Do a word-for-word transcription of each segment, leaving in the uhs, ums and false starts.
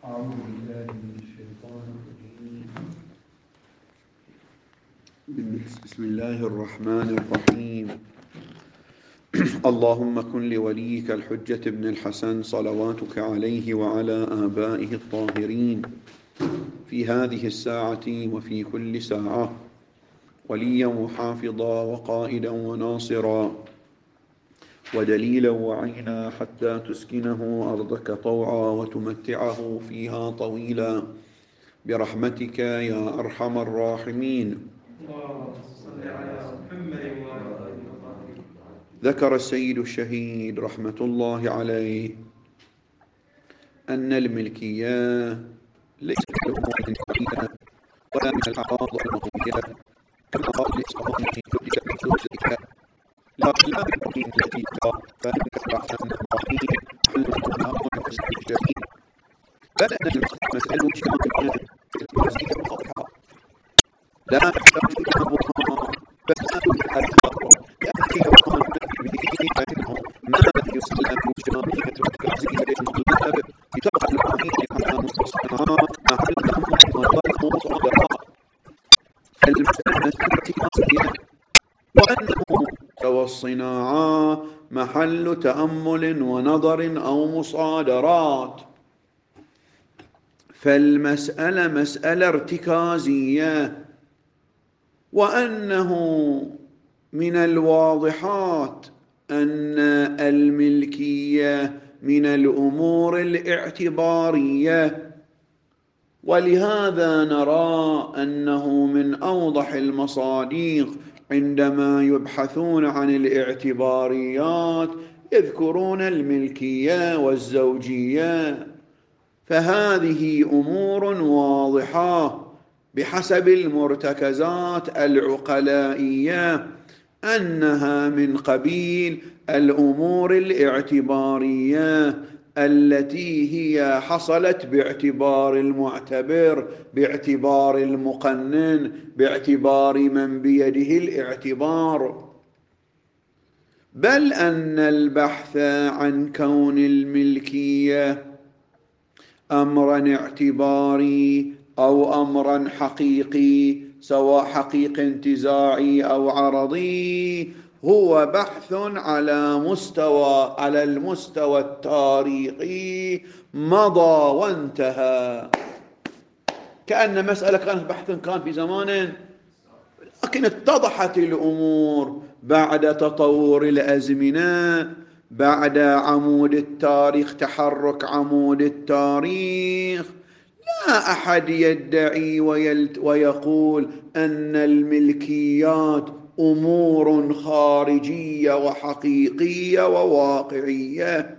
أعوذ بالله من الشيطان الرجيم. بسم الله الرحمن الرحيم. اللهم كن لوليك الحجة بن الحسن صلواتك عليه وعلى آبائه الطاهرين في هذه الساعة وفي كل ساعة وليا وحافظا وقائدا وناصرا ودليلا وعينا حتى تسكنه أرضك طوعا وتمتعه فيها طويلا برحمتك يا أرحم الراحمين. ذكر السيد الشهيد رحمة الله عليه أن الملكية ليست لأمور دنيوية ولا من الأعراض المطلوبية كما قال الإسلام في كل شيء لا لا بالمؤمن التي ترى فإنك بعد أن الرحيم حلنا والاستجابين بل أن المسألة اجتماعية الوزية الواضحة لا تحتاج إلى أبوها بل أن الحرب لأنك يوم فإنه ما يسلم اجتماعية الكازية المطلب لتبقى الرحيم على مستصنعات محلهم وظلهم صادرات فالمسألة الكازية وأنه والصناعة محل تأمل ونظر أو مصادرات. فالمسألة مسألة ارتكازية، وأنه من الواضحات أن الملكية من الأمور الاعتبارية، ولهذا نرى أنه من أوضح المصادق عندما يبحثون عن الاعتباريات يذكرون الملكية والزوجية، فهذه أمور واضحة بحسب المرتكزات العقلائية أنها من قبيل الأمور الاعتبارية التي هي حصلت باعتبار المعتبر، باعتبار المقنن، باعتبار من بيده الاعتبار. بل أن البحث عن كون الملكية أمرا اعتباري أو أمرا حقيقي، سواء حقيقي انتزاعي أو عرضي، هو بحث على مستوى على المستوى التاريخي مضى وانتهى، كأن مسألة كانت بحث كان في زمان، لكن اتضحت الأمور بعد تطور الأزمنة، بعد عمود التاريخ، تحرك عمود التاريخ. لا أحد يدعي ويقول أن الملكيات أمور خارجية وحقيقية وواقعية.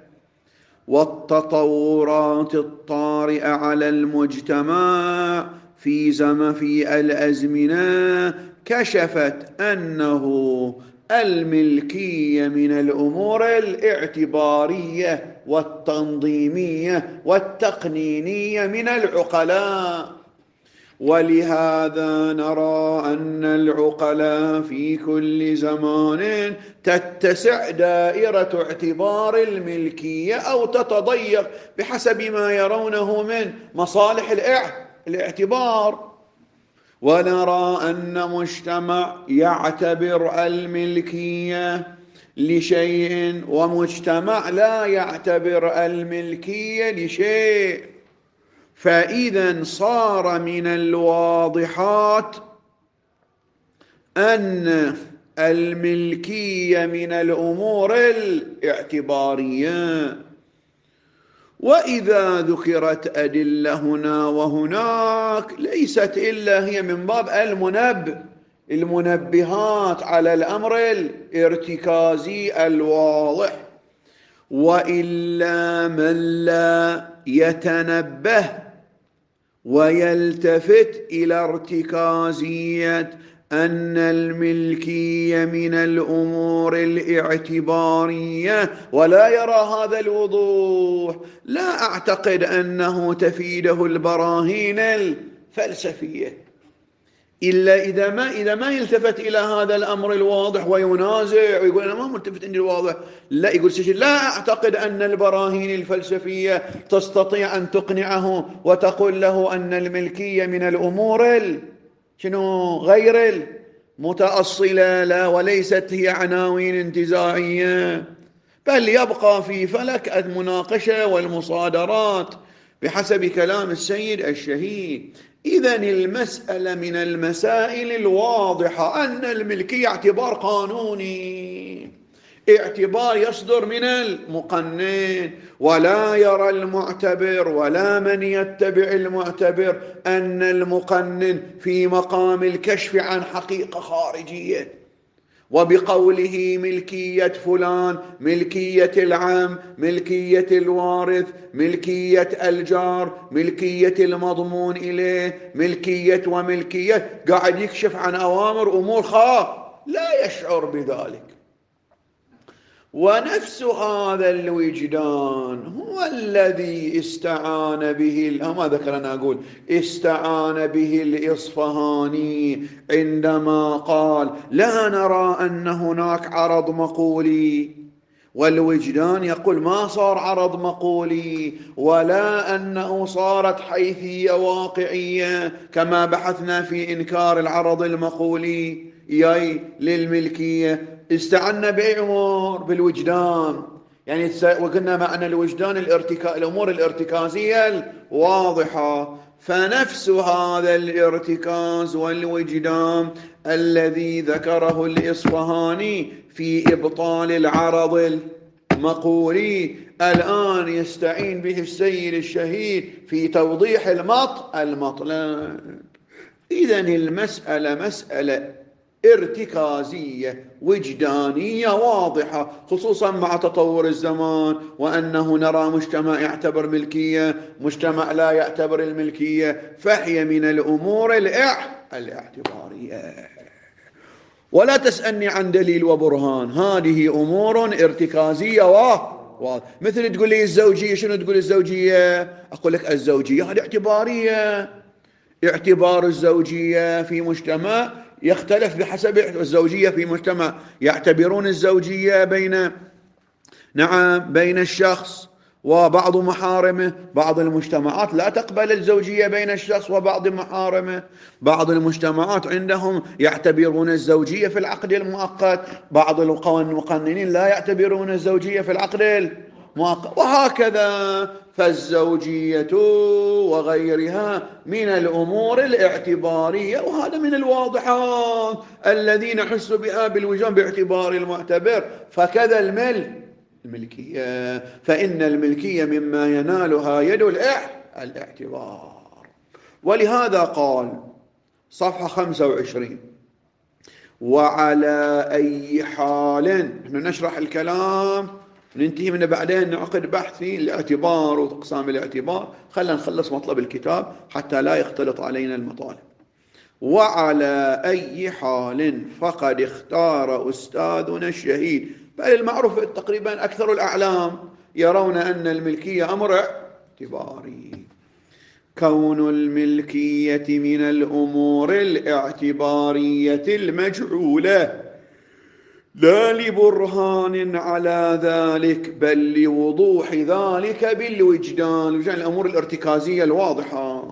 والتطورات الطارئة على المجتمع في زمن في الأزمنة كشفت أنه الملكية من الأمور الاعتبارية والتنظيمية والتقنينية من العقلاء. ولهذا نرى أن العقلاء في كل زمان تتسع دائرة اعتبار الملكية أو تتضيق بحسب ما يرونه من مصالح الاعتبار. ونرى أن مجتمع يعتبر الملكية لشيء ومجتمع لا يعتبر الملكية لشيء، فإذا صار من الواضحات أن الملكية من الأمور الاعتبارية. وإذا ذكرت أدلة هنا وهناك ليست إلا هي من باب المنبه المنبهات على الأمر الارتكازي الواضح، وإلا من لا يتنبه ويلتفت إلى ارتكازية أن الملكية من الأمور الاعتبارية ولا يرى هذا الوضوح، لا أعتقد أنه تفيده البراهين الفلسفية. إلا إذا ما إذا ما يلتفت إلى هذا الأمر الواضح وينازع ويقول أنا ما ملتفت عندي الواضح، لا يقول لا أعتقد أن البراهين الفلسفية تستطيع أن تقنعه وتقول له أن الملكية من الأمور شنو غير المتأصلة، لا، وليست هي عناوين انتزاعية، بل يبقى في فلك المناقشة والمصادرات بحسب كلام السيد الشهيد. إذن المسألة من المسائل الواضحة أن الملكية اعتبار قانوني، اعتبار يصدر من المقنن، ولا يرى المعتبر ولا من يتبع المعتبر أن المقنن في مقام الكشف عن حقيقة خارجية، وبقوله ملكية فلان، ملكية العام، ملكية الوارث، ملكية الجار، ملكية المضمون إليه، ملكية وملكية، قاعد يكشف عن أوامر أمور خاصة لا يشعر بذلك. ونفس هذا الوجدان هو الذي استعان به، ما ذكرنا أقول استعان به الإصفهاني عندما قال لا نرى أن هناك عرض مقولي، والوجدان يقول ما صار عرض مقولي، ولا أنه صارت حيثية واقعية كما بحثنا في إنكار العرض المقولي ياي للملكية. استعنا بأي أمور؟ بالوجدان. يعني وقلنا معنى الوجدان الارتكا... الأمور الارتكازية الواضحة. فنفس هذا الارتكاز والوجدان الذي ذكره الإصفهاني في إبطال العرض المقولي الآن يستعين به السيد الشهيد في توضيح المط المطلب. إذن المسألة مسألة ارتكازية وجدانية واضحة، خصوصا مع تطور الزمان، وأنه نرى مجتمع يعتبر ملكية، مجتمع لا يعتبر الملكية، فهي من الأمور الاعتبارية. ولا تسألني عن دليل وبرهان، هذه أمور ارتكازية واضحة. مثل تقول لي الزوجية، شنو تقول الزوجية؟ أقول لك الزوجية هذه اعتبارية. اعتبار الزوجية في مجتمع يختلف بحسب الزوجية في مجتمع يعتبرون الزوجية بين نعم بين الشخص وبعض محارمه، بعض المجتمعات لا تقبل الزوجية بين الشخص وبعض محارمه، بعض المجتمعات عندهم يعتبرون الزوجية في العقد المؤقت، بعض المقننين لا يعتبرون الزوجية في العقد المؤقت، وهكذا. فالزوجية وغيرها من الأمور الاعتبارية، وهذا من الواضحات الذي نحس بها بالوجدان باعتبار المعتبر. فكذا الملك الملكية، فإن الملكية مما ينالها يد الاعتبار. ولهذا قال صفحة خمسة وعشرين وعلى أي حال، نحن نشرح الكلام ننتهي منه بعدين نعقد بحث في الاعتبار وأقسام الاعتبار، خلينا نخلص مطلب الكتاب حتى لا يختلط علينا المطالب. وعلى أي حال فقد اختار أستاذنا الشهيد، بل المعروف تقريبا أكثر الأعلام يرون أن الملكية أمر اعتباري، كون الملكية من الأمور الاعتبارية المجعولة، لا لبرهان على ذلك بل لوضوح ذلك بالوجدان، وجدان الأمور الارتكازية الواضحة.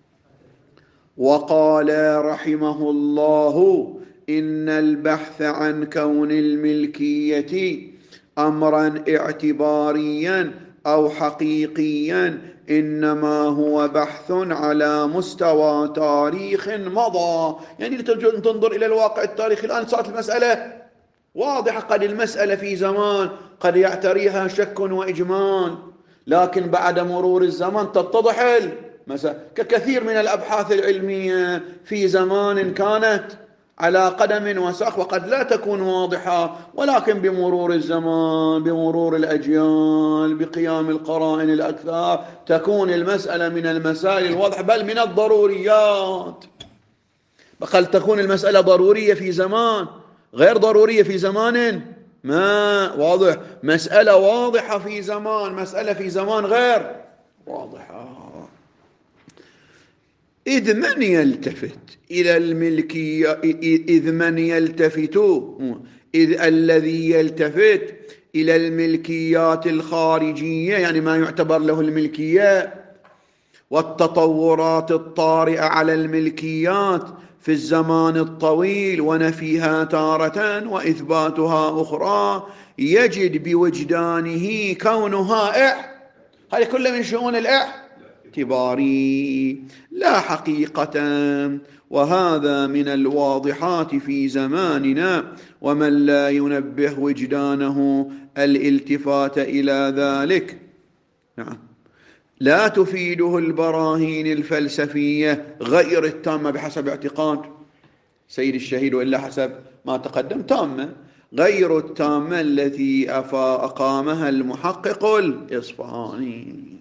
وقال رحمه الله إن البحث عن كون الملكية أمرا اعتباريا أو حقيقيا إنما هو بحث على مستوى تاريخ مضى. يعني تنظر إلى الواقع التاريخي الآن، صارت المسألة واضحة. قد المسألة في زمان قد يعتريها شك وإجمال، لكن بعد مرور الزمان تتضح المسألة. ككثير من الأبحاث العلمية في زمان كانت على قدم وساق وقد لا تكون واضحة، ولكن بمرور الزمان، بمرور الأجيال، بقيام القرائن الأكثر، تكون المسألة من المسائل الواضحة، بل من الضروريات. بل تكون المسألة ضرورية في زمان غير ضرورية في زمان ما واضح. مسألة واضحة في زمان، مسألة في زمان غير واضحة. إذ من يلتفت إلى الملكية إذ من يلتفت إذ الذي يلتفت إلى الملكيات الخارجية، يعني ما يعتبر له الملكية، والتطورات الطارئة على الملكيات في الزمان الطويل ونفيها تارة وإثباتها أخرى، يجد بوجدانه كونها إع هذه كلها من شؤون الاعتباري لا حقيقة. وهذا من الواضحات في زماننا، ومن لا ينبه وجدانه الالتفات إلى ذلك نعم لا تفيده البراهين الفلسفية غير التامة بحسب اعتقاد سيد الشهيد، وإلا حسب ما تقدم تامة، غير التامة التي أقامها المحقق الإصفهاني.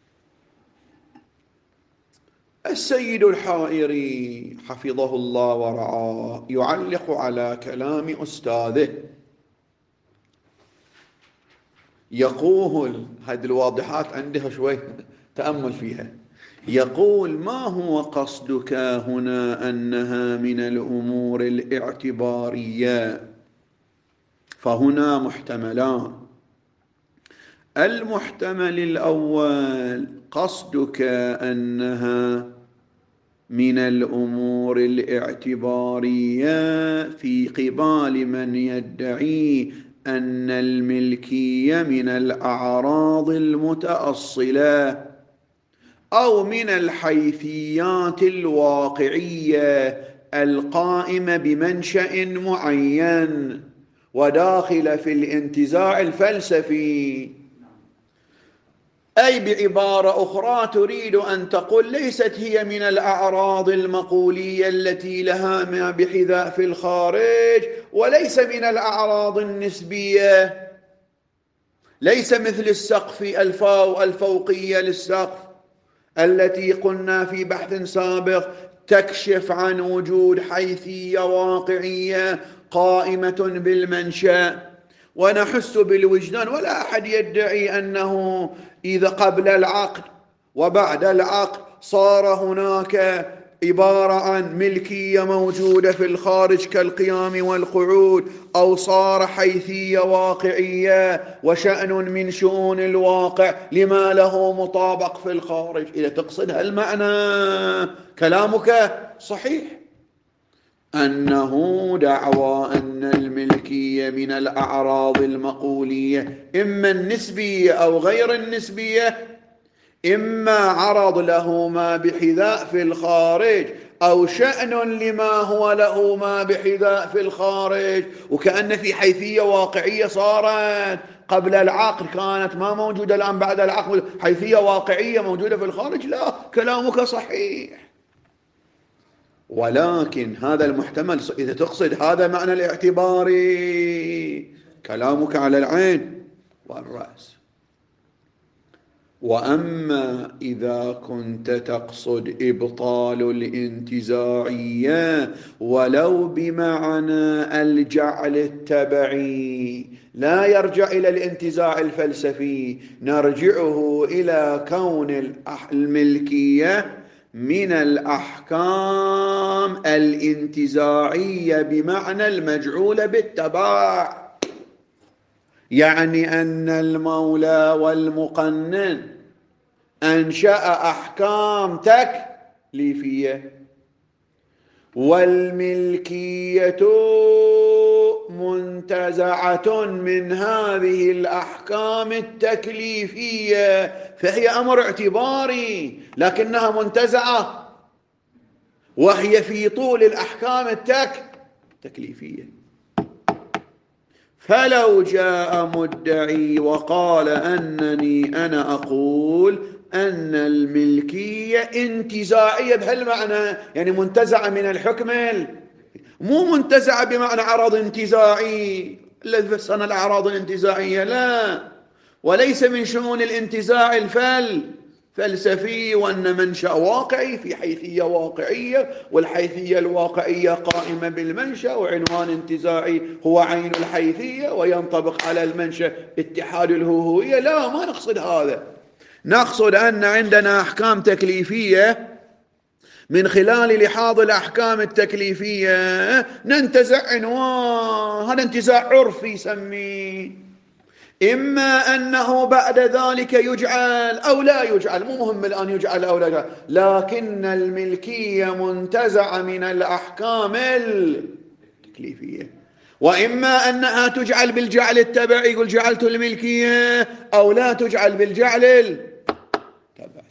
السيد الحائري حفظه الله ورعاه يعلق على كلام أستاذه، يقول هذه الواضحات عندها شوي تأمل فيها، يقول: ما هو قصدك هنا أنها من الأمور الاعتبارية؟ فهنا محتملان. المحتمل الأول قصدك أنها من الأمور الاعتبارية في قبال من يدعي أن الملكية من الأعراض المتأصلة أو من الحيثيات الواقعية القائمة بمنشأ معين وداخل في الانتزاع الفلسفي. أي بعبارة أخرى تريد أن تقول ليست هي من الأعراض المقولية التي لها ما بحذاء في الخارج، وليس من الأعراض النسبية، ليس مثل السقف الفاو الفوقية للسقف التي قلنا في بحث سابق تكشف عن وجود حيثية واقعية قائمة بالمنشأ ونحس بالوجدان. ولا أحد يدعي أنه إذا قبل العقد وبعد العقد صار هناك عبارة عن ملكية موجودة في الخارج كالقيام والقعود، أو صار حيثية واقعية وشأن من شؤون الواقع لما له مطابق في الخارج. إذا تقصد هالمعنى كلامك صحيح، أنه دعوى أن الملكية من الأعراض المقولية إما النسبية أو غير النسبية، إما عرض له ما بحذاء في الخارج أو شأن لما هو له ما بحذاء في الخارج، وكأن في حيثية واقعية صارت قبل العقد كانت ما موجودة الآن بعد العقد حيثية واقعية موجودة في الخارج. لا، كلامك صحيح، ولكن هذا المحتمل إذا تقصد هذا معنى الاعتباري كلامك على العين والرأس. وأما إذا كنت تقصد إبطال الانتزاعية ولو بمعنى الجعل التبعي، لا يرجع إلى الانتزاع الفلسفي، نرجعه إلى كون الملكية من الأحكام الانتزاعية بمعنى المجعولة بالتبع، يعني أن المولى والمقنن أنشأ أحكام تكليفية، والملكية منتزعة من هذه الأحكام التكليفية، فهي أمر اعتباري لكنها منتزعة وهي في طول الأحكام التكليفية. فلو جاء مدعي وقال أنني أنا أقول أن الملكية انتزاعية بهالمعنى، يعني منتزعة من الحكم، مو منتزعة بمعنى عرض انتزاعي الذي فسرنا الأعراض الانتزاعية، لا، وليس من شؤون الانتزاع الفل فلسفي، وأن منشأ واقعي في حيثية واقعية، والحيثية الواقعية قائمة بالمنشأ، وعنوان انتزاعي هو عين الحيثية وينطبق على المنشأ اتحاد الهوية. لا، ما نقصد هذا، نقصد أن عندنا أحكام تكليفية من خلال لحاظ الأحكام التكليفية ننتزع عنوان، هذا انتزاع عرفي يسميه، إما أنه بعد ذلك يجعل أو لا يجعل، مو مهم الآن يجعل أو لا يجعل، لكن الملكية منتزعة من الأحكام التكليفية. وإما أنها تجعل بالجعل التبعي، يقول جعلت الملكية، أو لا تجعل بالجعل التبعي.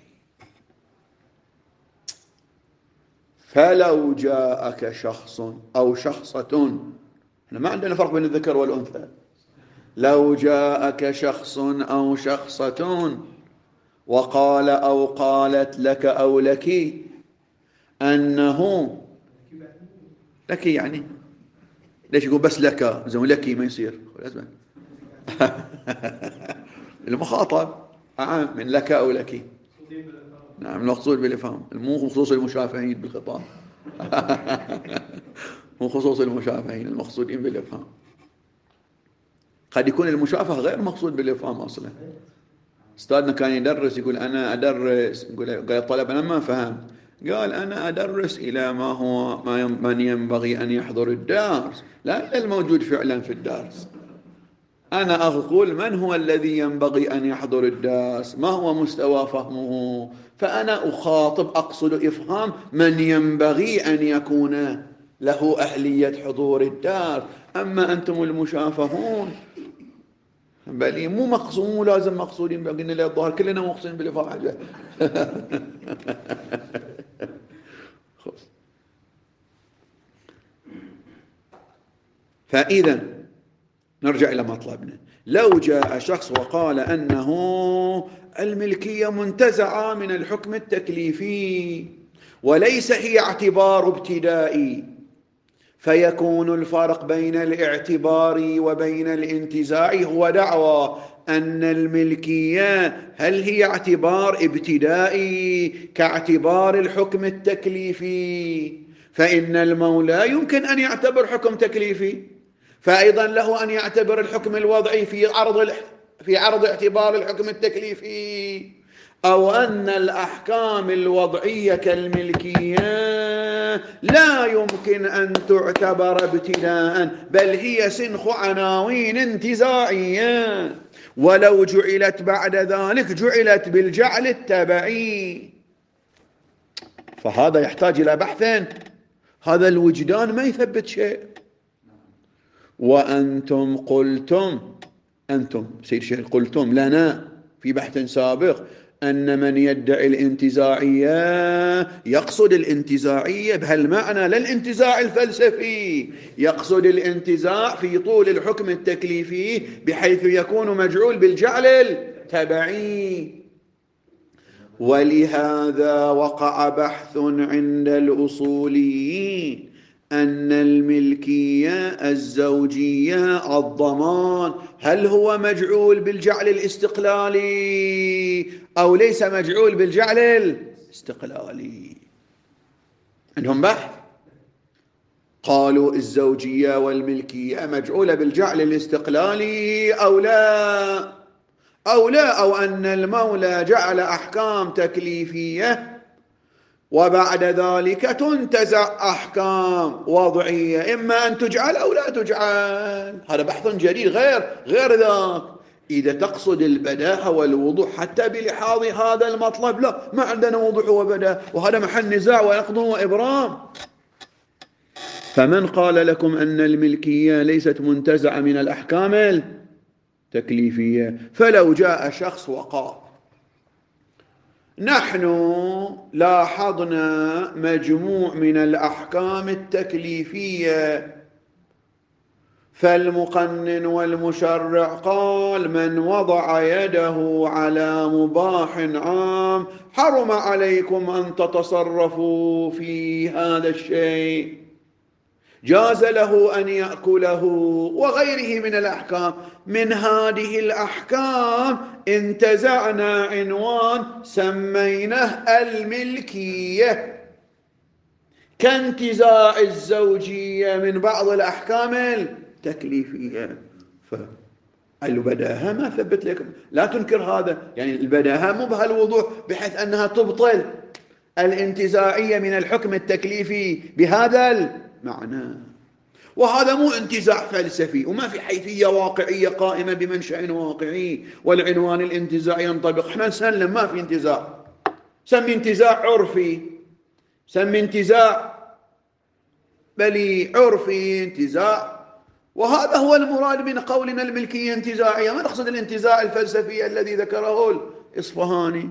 فلو جاءك شخص أو شخصة، احنا ما عندنا فرق بين الذكر والأنثى، لو جاءك شخص أو شخصة وقال أو قالت لك أو لك أنه لك، يعني ليش يقول بس لك؟ زين لك ما يصير المخاطب عام من لك أو لك. نعم، المقصود بالإفهام، مو خصوص المشافهين بالخطاب. مو خصوص المشافهين، المقصودين بالإفهام. قد يكون المشافهة غير مقصود بالإفهام أصلا. أستاذنا كان يدرس يقول أنا أدرس، يقول قال الطلبة أنا ما فهم، قال أنا أدرس إلى ما هو ما من ينبغي أن يحضر الدرس، لا إلى الموجود فعلا في الدرس. أنا أقول من هو الذي ينبغي أن يحضر الدرس، ما هو مستوى فهمه، فأنا أخاطب أقصد إفهام من ينبغي أن يكون له أهلية حضور الدرس. أما أنتم المشافهون بل مو مقصود، مو لازم مقصودين، قلنا لا الظاهر كلنا مقصودين بالإفهام. فإذا نرجع إلى مطلبنا. لو جاء شخص وقال أنه الملكية منتزعة من الحكم التكليفي وليس هي اعتبار ابتدائي، فيكون الفرق بين الاعتبار وبين الانتزاع هو دعوى أن الملكية هل هي اعتبار ابتدائي كاعتبار الحكم التكليفي، فإن المولى يمكن أن يعتبر حكم تكليفي، فأيضا له أن يعتبر الحكم الوضعي في عرض في عرض اعتبار الحكم التكليفي، أو أن الأحكام الوضعية كالملكية لا يمكن أن تعتبر ابتداء، بل هي سنخ عناوين انتزاعية، ولو جعلت بعد ذلك جعلت بالجعل التبعي. فهذا يحتاج إلى بحث، هذا الوجدان ما يثبت شيء. وأنتم قلتم، أنتم سيد الشيخ قلتم لنا في بحث سابق أن من يدعي الانتزاعية يقصد الانتزاعية بهالمعنى، لا الانتزاع الفلسفي، يقصد الانتزاع في طول الحكم التكليفي بحيث يكون مجعول بالجعل التبعي. ولهذا وقع بحث عند الأصوليين أن الملكية الزوجية الضمان هل هو مجعول بالجعل الاستقلالي أو ليس مجعول بالجعل الاستقلالي. عندهم بحث، قالوا الزوجية والملكية مجعولة بالجعل الاستقلالي أو لا أو لا أو أن المولى جعل أحكام تكليفية وبعد ذلك تنتزع أحكام وضعية، إما أن تجعل أو لا تجعل. هذا بحث جديد غير غير ذاك. إذا تقصد البداهة والوضوح حتى بلحاظ هذا المطلب، لا، ما عندنا وضوح وبداهة، وهذا محل نزاع ونقض وإبرام. فمن قال لكم أن الملكية ليست منتزعة من الأحكام التكليفية؟ فلو جاء شخص وقال نحن لاحظنا مجموع من الأحكام التكليفية، فالمقنن والمشرع قال من وضع يده على مباح عام حرم عليكم أن تتصرفوا في هذا الشيء، جاز له أن يأكله، وغيره من الأحكام. من هذه الأحكام انتزعنا عنوان سميناه الملكية، كانتزاع الزوجية من بعض الأحكام التكليفية. فالبداهة ما ثبت لكم، لا تنكر هذا، يعني البداهة مو بهالوضوح بحيث أنها تبطل الانتزاعية من الحكم التكليفي بهذا المعنى. وهذا مو انتزاع فلسفي، وما في حيثية واقعية قائمة بمنشأ واقعي، والعنوان الانتزاع ينطبق. احنا نسلم ما في انتزاع، سمي انتزاع عرفي، سمي انتزاع بل عرفي، انتزاع. وهذا هو المراد من قولنا الملكية انتزاعية، ما نقصد الانتزاع الفلسفي الذي ذكره الإصفهاني.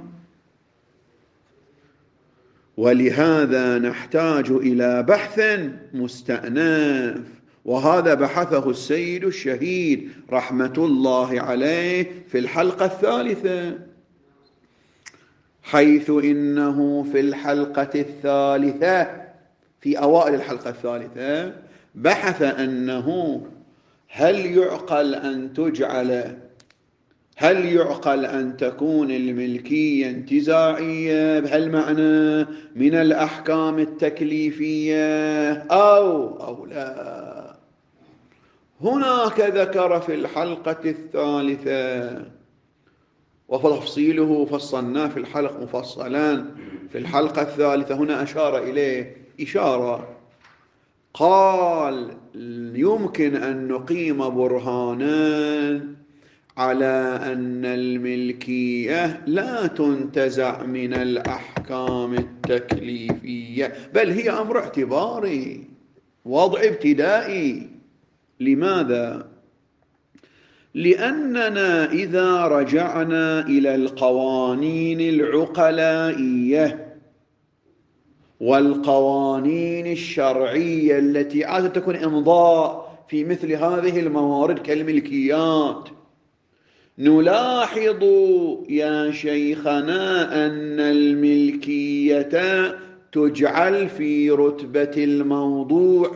ولهذا نحتاج إلى بحث مستأنف، وهذا بحثه السيد الشهيد رحمة الله عليه في الحلقة الثالثة، حيث إنه في الحلقة الثالثة في أوائل الحلقة الثالثة بحث أنه هل يعقل أن تجعل هل يعقل أن تكون الملكية انتزاعية بهالمعنى من الأحكام التكليفية أو أو لا. هناك ذكر في الحلقة الثالثة، وتفصيله فصلناه في الحلقة مفصلا في الحلقة الثالثة، هنا أشار إليه إشارة، قال يمكن أن نقيم برهانا على أن الملكية لا تنتزع من الأحكام التكليفية، بل هي أمر اعتباري، وضع ابتدائي. لماذا؟ لأننا إذا رجعنا إلى القوانين العقلائية والقوانين الشرعية التي عادة تكون إمضاء في مثل هذه الموارد كالملكيات، نلاحظ يا شيخنا أن الملكية تجعل في رتبة الموضوع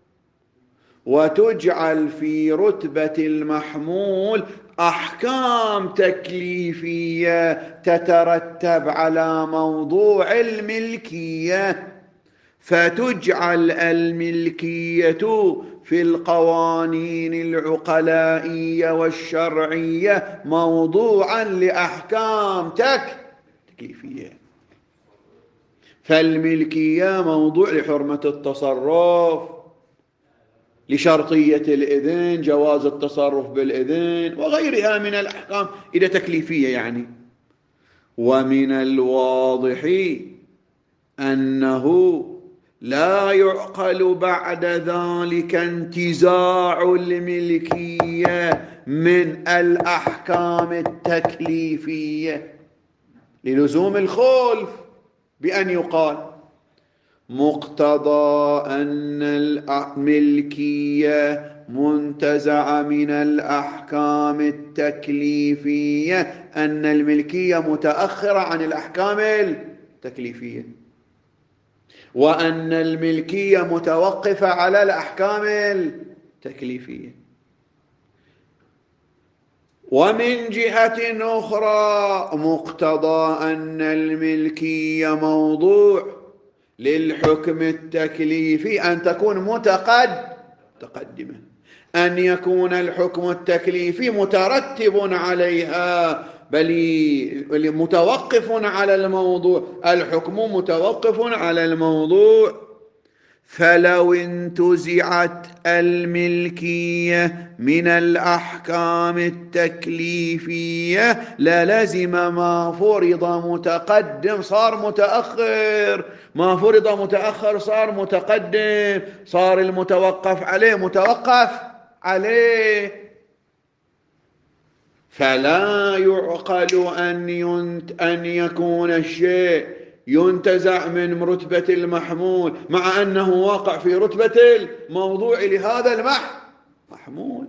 وتجعل في رتبة المحمول أحكام تكليفية تترتب على موضوع الملكية، فتجعل الملكية في القوانين العقلائية والشرعية موضوعا لأحكام تكليفية. فالملكية موضوع لحرمة التصرف، لشرطية الإذن، جواز التصرف بالإذن وغيرها من الأحكام إذا تكليفية يعني. ومن الواضح أنه لا يعقل بعد ذلك انتزاع الملكية من الأحكام التكليفية، للزوم الخلف بأن يقال مقتضى أن الملكية منتزعة من الأحكام التكليفية أن الملكية متأخرة عن الأحكام التكليفية، وأن الملكية متوقفة على الأحكام التكليفية. ومن جهة أخرى مقتضى أن الملكية موضوع للحكم التكليفي أن تكون متقدمة، أن يكون الحكم التكليفي مترتب عليها، بل متوقف على الموضوع، الحكم متوقف على الموضوع. فلو انتزعت الملكية من الأحكام التكليفية للزم ما فرض متقدم صار متأخر، ما فرض متأخر صار متقدم، صار المتوقف عليه متوقف عليه. فلا يعقل أن, ينت أن يكون الشيء ينتزع من رتبة المحمول مع أنه واقع في رتبة الموضوع لهذا المحمول.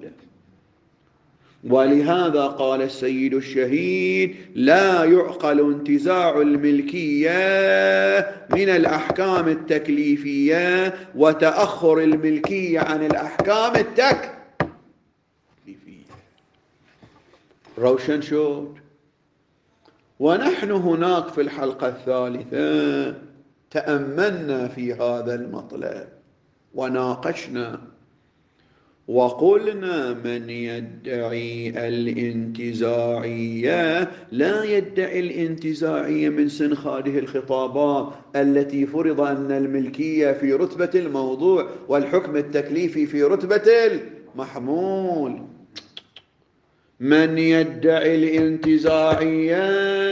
ولهذا قال السيد الشهيد لا يعقل انتزاع الملكية من الأحكام التكليفية وتأخر الملكية عن الأحكام التكليفية. روشن شود. ونحن هناك في الحلقة الثالثة تأملنا في هذا المطلب وناقشنا، وقلنا من يدعي الانتزاعية لا يدعي الانتزاعية من سنخ هذه الخطابات التي فرض أن الملكية في رتبة الموضوع والحكم التكليفي في رتبة المحمول. من يدعي الانتزاعية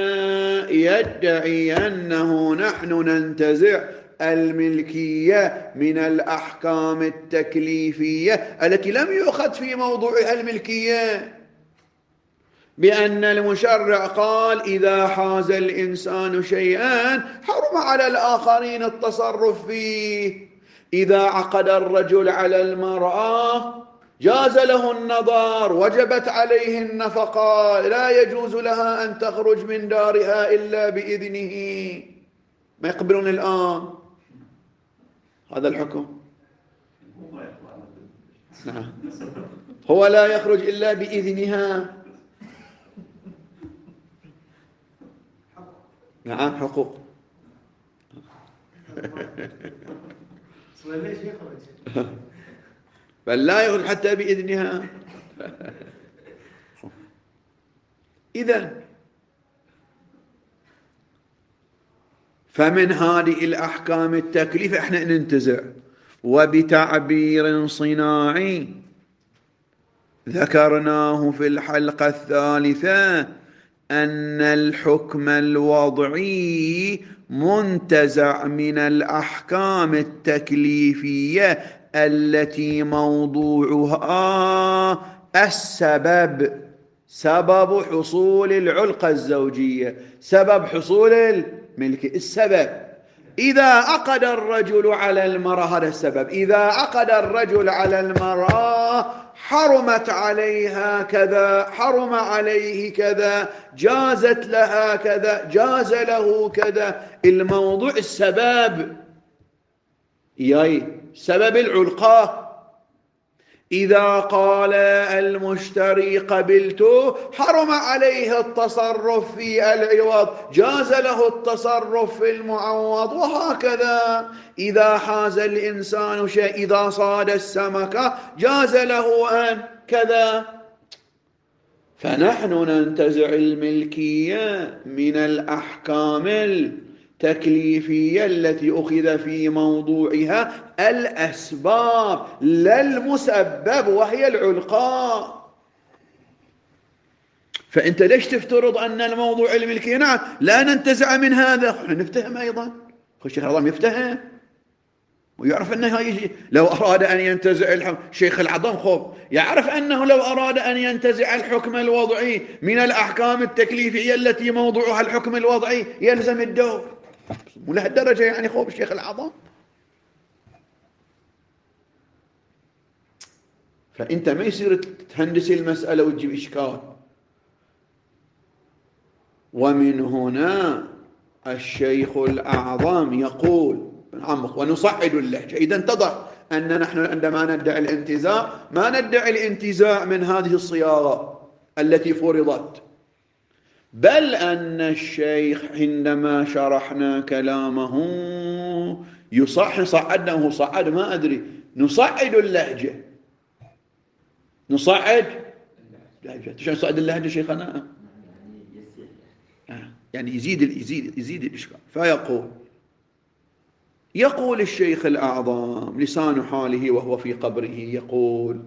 يدعي أنه نحن ننتزع الملكية من الأحكام التكليفية التي لم يؤخذ في موضوعها الملكية، بأن المشرع قال إذا حاز الإنسان شيئا حرم على الآخرين التصرف فيه. إذا عقد الرجل على المرأة جاز له النظر، وجبت عليه النفقة، لا يجوز لها أن تخرج من دارها إلا بإذنه. ما يقبلون الآن هذا الحكم؟ نعم، هو لا يخرج إلا بإذنها. نعم، حقوق. بل لا يخرج حتى بإذنها. إذن فمن هذه الأحكام التكليف احنا ننتزع. وبتعبير صناعي ذكرناه في الحلقة الثالثة أن الحكم الوضعي منتزع من الأحكام التكليفية التي موضوعها السبب، سبب حصول العلقة الزوجية، سبب حصول الملك، السبب. إذا عقد الرجل على المرأة، هذا السبب، إذا عقد الرجل على المرأة حرمت عليها كذا، حرم عليه كذا، جازت لها كذا، جاز له كذا. الموضوع السبب، ياي سبب العلقة. إذا قال المشتري قبلت حرم عليه التصرف في العوض، جاز له التصرف في المعوض، وهكذا. إذا حاز الإنسان شيء، إذا صاد السمكة جاز له أن كذا. فنحن ننتزع الملكية من الأحكام التكليفية التي أخذ في موضوعها الأسباب لا المسبب وهي العلقاء. فأنت ليش تفترض أن الموضوع الملكي؟ نعم، لا ننتزع من هذا، نفتهم أيضا. الشيخ العظام يفتهم ويعرف أنه يجي لو أراد أن ينتزع الحكم. شيخ العظام خوف يعرف أنه لو أراد أن ينتزع الحكم الوضعي من الأحكام التكليفية التي موضوعها الحكم الوضعي يلزم الدور. ولهالدرجة يعني خوف الشيخ العظام. فأنت ما يصير تهندس المسألة وتجيب إشكال. ومن هنا الشيخ الأعظم يقول نعمق ونصعد اللهجة. إذا اتضح أن نحن عندما ندعي الانتزاع ما ندعي الانتزاع من هذه الصياغة التي فرضت، بل أن الشيخ عندما شرحنا كلامه يصح صعدناه صعد ما أدري نصعد اللهجة، نصعد اللهجة. شو نصعد اللهجة شيخنا؟ يعني يزيد يزيد يزيد الإشكال. فيقول يقول الشيخ الأعظم لسان حاله وهو في قبره، يقول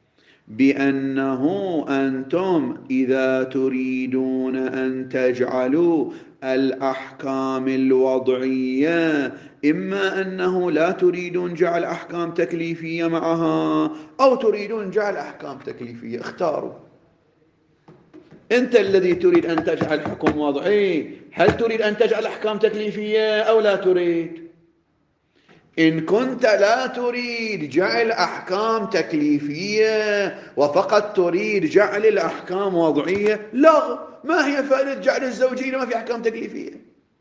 بأنه أنتم إذا تريدون أن تجعلوا الأحكام الوضعية، إما أنه لا تريدون جعل أحكام تكليفية معها أو تريدون جعل أحكام تكليفية، اختاروا. أنت الذي تريد أن تجعل حكم وضعي، هل تريد أن تجعل أحكام تكليفية أو لا تريد؟ إن كنت لا تريد جعل أحكام تكليفية وفقط تريد جعل الأحكام وضعية، لا. ما هي فائدة جعل الزوجية ما في أحكام تكليفية؟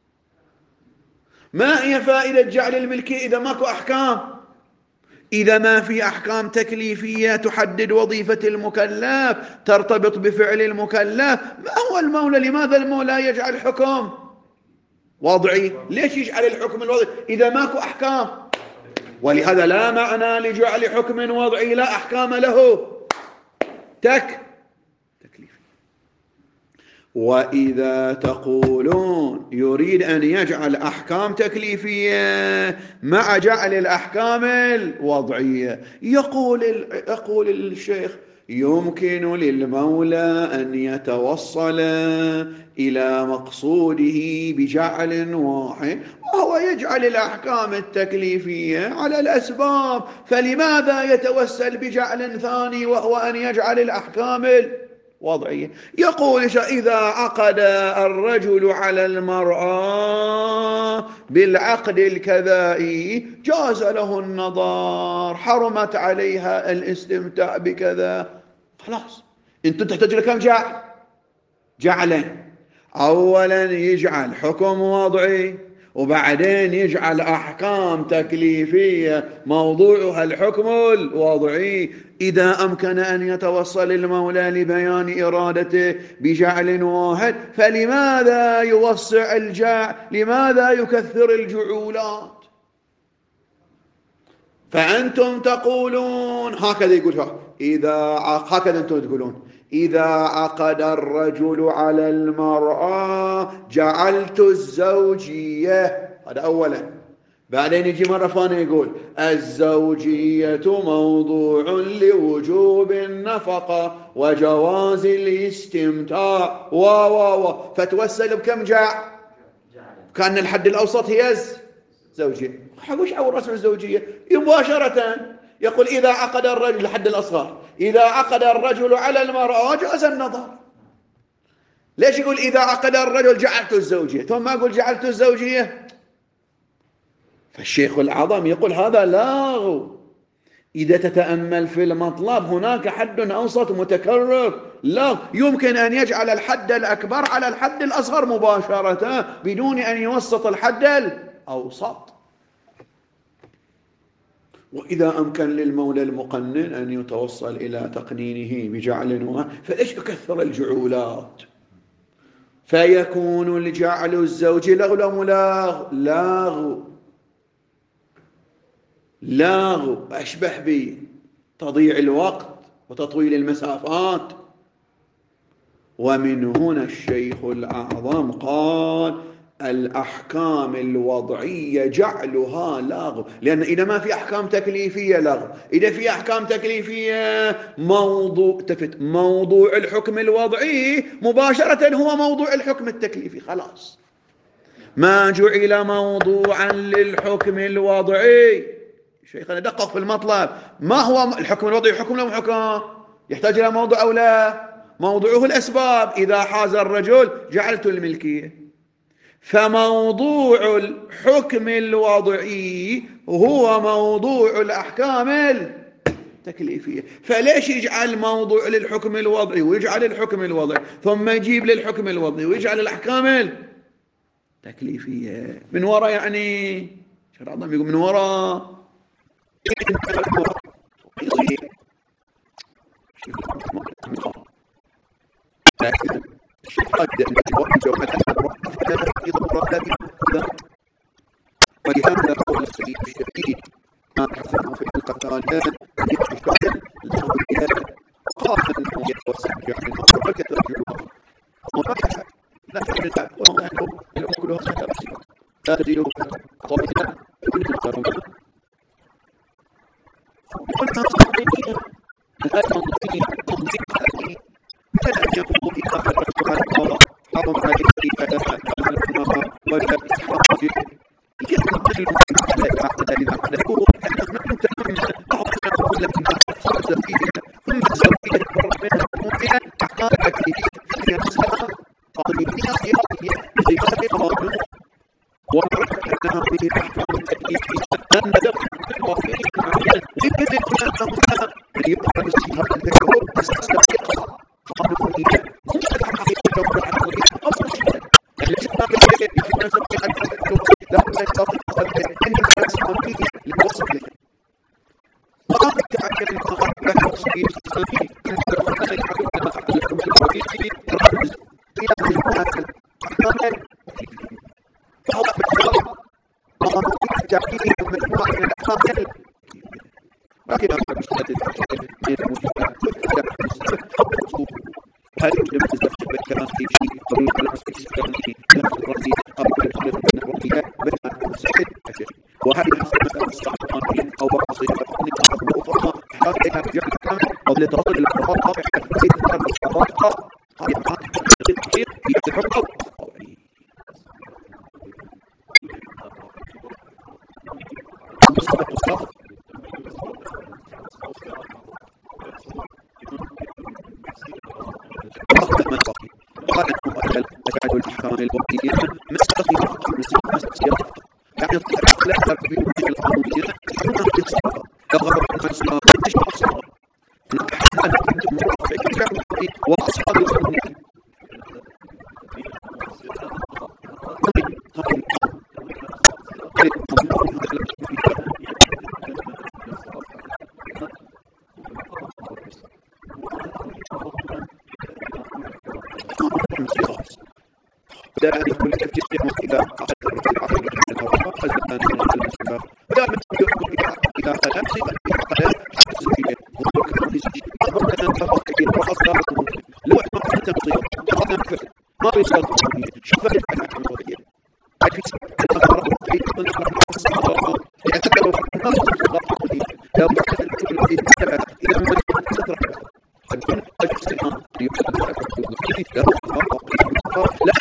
ما هي فائدة جعل الملكية إذا ماكو أحكام؟ إذا ما في أحكام تكليفية تحدد وظيفة المكلف ترتبط بفعل المكلف، ما هو المولى؟ لماذا المولى يجعل حكم وضعي؟ ليش يجعل الحكم الوضعي إذا ماكو أحكام؟ ولهذا لا معنى لجعل حكم وضعي لا أحكام له تك تكليفي. وإذا تقولون يريد أن يجعل أحكام تكليفية مع جعل الأحكام الوضعية، يقول يقول الشيخ يمكن للمولى أن يتوصل إلى مقصوده بجعل واحد، وهو يجعل الأحكام التكليفية على الأسباب، فلماذا يتوسل بجعل ثاني وهو أن يجعل الأحكام الوضعية؟ يقول إذا عقد الرجل على المرأة بالعقد الكذائي جاز له النظر، حرمت عليها الاستمتاع بكذا، خلاص انتم تحتاجون كم جعل؟ جعلين، اولا يجعل حكم وضعي وبعدين يجعل احكام تكليفيه موضوعها الحكم الوضعي. اذا امكن ان يتوصل المولى لبيان ارادته بجعل واحد فلماذا يوسع الجعل؟ لماذا يكثر الجعولات؟ فأنتم تقولون هكذا، يقول إذا هكذا أنتم تقولون إذا عقد الرجل على المرأة جعلت الزوجية، هذا أولا. بعدين يجي مرة ثانية يقول الزوجية موضوع لوجوب النفقة وجواز الاستمتاع و و و فتوسل بكم جعل؟ كان الحد الأوسط هي زوجية. وش أول رسم الزوجية؟ مباشرة يقول إذا عقد الرجل الحد الأصغر، إذا عقد الرجل على المرأة جاز النظر. ليش يقول إذا عقد الرجل جعلت الزوجية ثم ما يقول جعلت الزوجية؟ فالشيخ الأعظم يقول هذا لاغو. إذا تتأمل في المطلب هناك حد أوسط متكرر، لا يمكن أن يجعل الحد الأكبر على الحد الأصغر مباشرة بدون أن يوسط الحد الأوسط. وإذا أمكن للمولى المقنن أن يتوصل إلى تقنينه بجعل واحد فإيش يكثر الجعولات؟ فيكون الجعل الزوجي لغو ملاغ لاغو لاغو أشبه بتضييع الوقت وتطويل المسافات. ومن هنا الشيخ الأعظم قال الأحكام الوضعية جعلها لاغو، لأن إذا ما في أحكام تكليفية لاغو، إذا في أحكام تكليفية موضوع تفت موضوع الحكم الوضعي مباشرة هو موضوع الحكم التكليفي، خلاص ما جعل موضوعا للحكم الوضعي. شيخنا دقق في المطلب، ما هو الحكم الوضعي؟ حكم لو حكم يحتاج إلى موضوع أو لا؟ موضوعه الأسباب. إذا حاز الرجل جعلت الملكية، فموضوع الحكم الوضعي هو موضوع الأحكام التكليفية. فليش يجعل موضوع للحكم الوضعي ويجعل الحكم الوضعي ثم يجيب للحكم الوضعي ويجعل الأحكام التكليفية من وراء؟ يعني شرع العظام يقول من وراء ولهذا قول السيد الشديد ما كفرنا في القتالات قال انه يتوسع جعل وكثر الجعل وفتح لا تجد وما عنده الأكل هذا لا تزيده قولنا كل القرون قلنا صحيحين هذا المنطقين منطقين فلا يقول في آخر القرآن قال حرم عليه فلا كان الأمراء ولا إسحاق كيف نقل على العقد للعقد يقول أنه تمنى أعطنا كل من أحسن فيه كل زوجية برمنا مؤمنة أحقار أكيد فيها مسألة قضية سياسية زيادة قانون ورحمة أنها به أحكام التكليفية أن دفع الوافقين معين لكذا أنه من يبقى بالسيارة التكليف أساس دقيقة قانونية ممكن حقيقة دورة عقلية أفضل شيء الذي يجب أن يكون في التكليف لا يستطيع أن يكون قانونية للوصف له وقام التعامل المقام له وصفين السلفي كما يقول الحكم كما فعل الحكم الوظيفي الرمز إلى مجموعة الأحكام فهو بالجواب قانون التعليم مجموعة من الأحكام لكن هل يمكن أن تستفيد كلام في شيء طويل على استفسار في نفس الرأسي قبل الحدث من الرأسية بين السعيد وهذه مسألة الصحابة أو بعض صيغة أخرى حتى يرجع كلام قبل تصل إلى الرقابة حتى يتكرر الرقابة هذه معاني كثير في الحقوق أشعر الأحكام الوحيدية مستقيمة مستقيمة يعني لا تربي القانونية يغرب المسلم الشخص أنا كنت مرافق وأصحاب القانونية دائما يكون التفكير إذا أخذ الرجل عقل الهواء أزل أن المسلم دائما يكون إذا أخذ أمسك أخذ حتى سبيله وكان في شيء أخذ أن تفكر وأصدر لو ما أخذ تمصير أخذ أنفر ما يصدر شوف هذه الحاجة الموضوعية هاي في أخبار الوحيد من أخبار الصحابة يعتبروا الناس الصحابة لو بعد الكتب التي تتبع إلى من تترك حتى الاجتماع يحدث له لا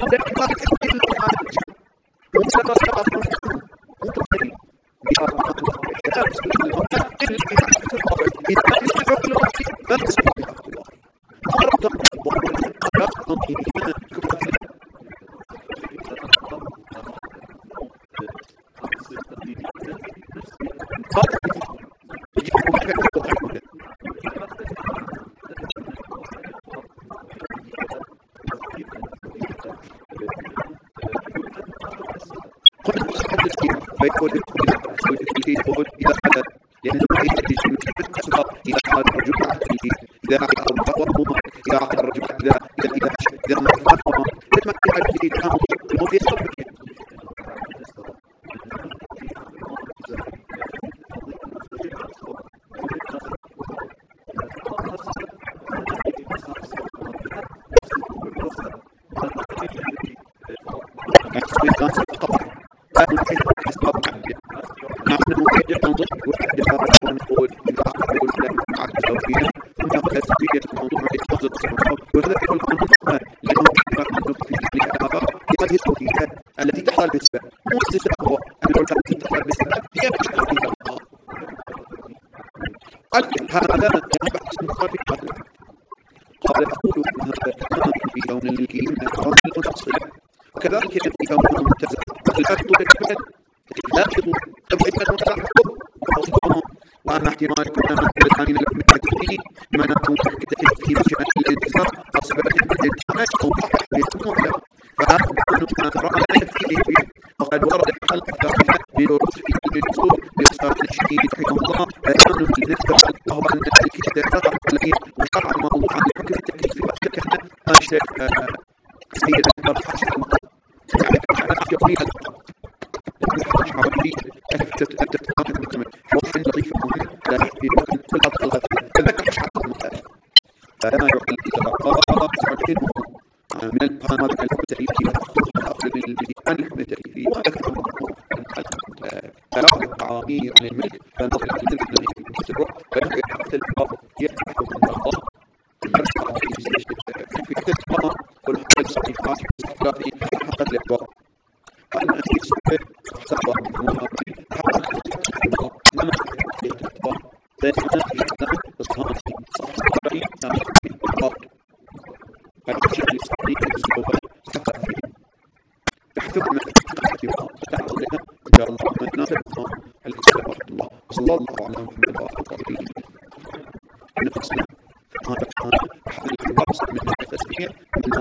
فيكون التوحيد يقول إذا حدث لأن التوحيد إذا حدث الرجل إذا عقد الرجل إذا عقد الرجل إذا إذا إذا ما فهم لما يحدث في كلامه الموت يصبر التي تحصل بالنسبة مؤسسة هو أن العلماء التي تحصل بالنسبة هي هذا بحث مخالف قال أقول هذا كلام في كون الملكيين من الحرام المنفصلة وكذلك في كون الممتازة الأخذ بالكبد لا يخذ تبعيد المتعقب وأما احتمال كل من الثاني لكم التكفير ما نكون كتكفير في مجال الانتصار أصبح الانتشار أو ضحك بالسموح فهذا ما ترى فيه وقد ورد حلقة ثانية بدروس في علم الأصول بإصدار الشديد رحمه الله بيان بالنسبة وهو أن الكتاب الذي وشرع موضوع الحكم التكليفي وشكل ما الشيخ سيد الأكبر حسن الله يعني أنا أحيى فيها كيف تتقاطع بالكمل وحن لطيفة مهمة لا يحكي لكن كل هذا الغد تذكر شعب المختلف فلما يعقل إذا سعودين من القناة التعريفية الأصل بالبيان الحكم التعريفي وذكر تلاقي القوانين عن الملك فنظر إلى الملك الذي يسره فنظر إلى حتى الباب يفتح الله في كتاب القمر كل حتى الصحيفات في حقت الأبواب فأنا أكيد سبب صحبه المؤمن حقق الله لما في الأبواب فإننا في الإسلام إصهار صحبه كان في الأبواب فالأشياء الإسلامية الصحبة حقق فيه تحتوي من الأشياء فتعرض لها إن شاء الله من نافع الإسلام ورحمة الله وصلى الله على محمد وعلى آله نفسنا هذا كان أحد الحواس من التسبيح من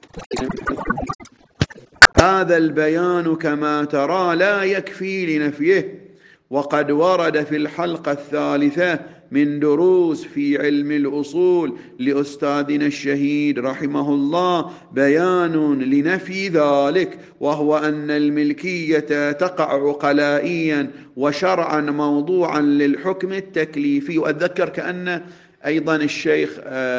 هذا البيان كما ترى لا يكفي لنفيه وقد ورد في الحلقة الثالثة من دروس في علم الأصول لأستاذنا الشهيد رحمه الله بيان لنفي ذلك، وهو أن الملكية تقع عقلائيا وشرعا موضوعا للحكم التكليفي. وأتذكر كأن أيضا الشيخ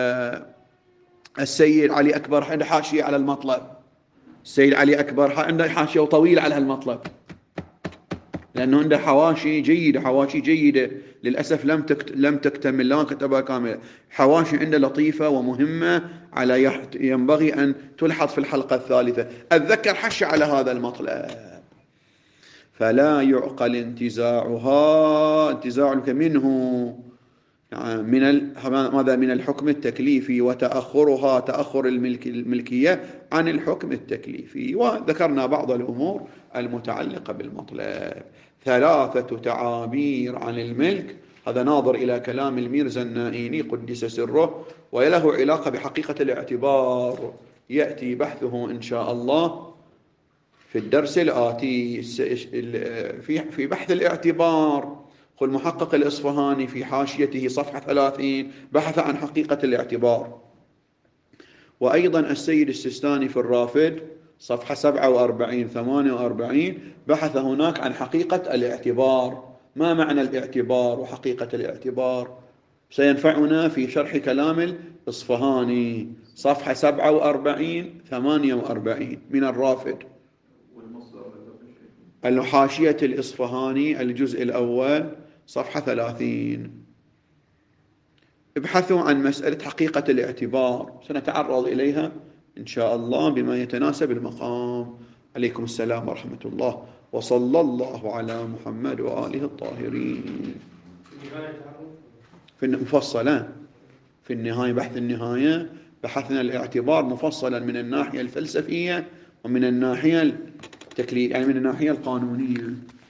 السيد علي أكبر عنده حاشية على المطلب، السيد علي أكبر عنده حاشية طويلة على هالمطلب، لأنه عنده حواشي جيدة، حواشي جيدة للأسف لم تكت... لم تكتمل، لا كتبها كاملة، حواشي عنده لطيفة ومهمة على يحت... ينبغي أن تلحظ في الحلقة الثالثة. أتذكر حش على هذا المطلب، فلا يعقل انتزاعها انتزاعك منه من ال... ماذا من الحكم التكليفي، وتأخرها تأخر الملك... الملكية عن الحكم التكليفي. وذكرنا بعض الأمور المتعلقة بالمطلب. ثلاثة تعابير عن الملك، هذا ناظر إلى كلام الميرزا النائيني قدس سره، وله علاقة بحقيقة الاعتبار، يأتي بحثه إن شاء الله في الدرس الآتي في بحث الاعتبار. قل محقق الإصفهاني في حاشيته صفحة ثلاثين بحث عن حقيقة الاعتبار، وأيضا السيد السيستاني في الرافد صفحة سبعة وأربعين ثمانية وأربعين بحث هناك عن حقيقة الاعتبار. ما معنى الاعتبار وحقيقة الاعتبار؟ سينفعنا في شرح كلام الإصفهاني صفحة سبعة وأربعين ثمانية وأربعين من الرافد. حاشية الإصفهاني الجزء الأول صفحة ثلاثين. ابحثوا عن مسألة حقيقة الاعتبار، سنتعرض إليها إن شاء الله بما يتناسب المقام. عليكم السلام ورحمة الله، وصلى الله على محمد وآله الطاهرين. في المفصلة في النهاية، بحث النهاية بحثنا الاعتبار مفصلا من الناحية الفلسفية ومن الناحية التكليف، يعني من الناحية القانونية.